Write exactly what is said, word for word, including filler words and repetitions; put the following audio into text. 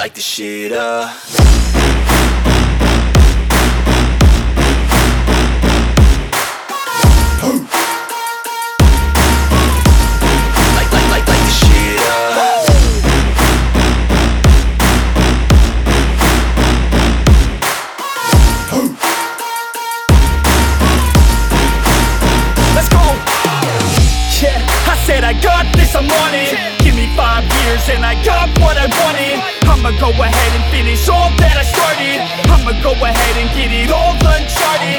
light the shit up. Light, light, light, light the shit up. Let's go. Yeah, I said I got this, I'm on it. Give me five years and I got what I wanted. I'ma go ahead and finish all that I started. I'ma go ahead and get it all uncharted.